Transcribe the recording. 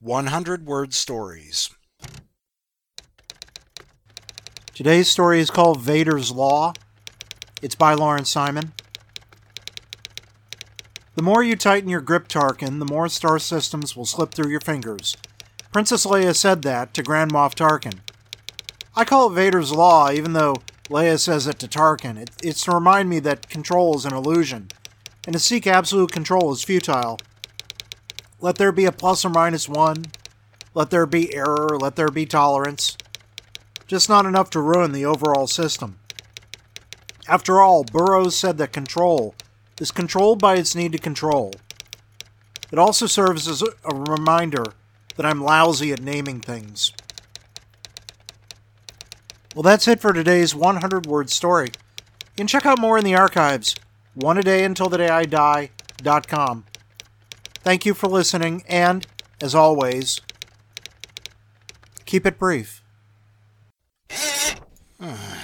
100-word stories. Today's story is called Vader's Law. It's by Lawrence Simon. The more you tighten your grip, Tarkin, the more star systems will slip through your fingers. Princess Leia said that to Grand Moff Tarkin. I call it Vader's Law, even though Leia says it to Tarkin. It's to remind me that control is an illusion, and to seek absolute control is futile. Let there be a plus or minus one. Let there be error. Let there be tolerance. Just not enough to ruin the overall system. After all, Burroughs said that control is controlled by its need to control. It also serves as a reminder that I'm lousy at naming things. Well, that's it for today's 100-word story. You can check out more in the archives, oneadayuntilthedayidie.com. Thank you for listening, and, as always, keep it brief.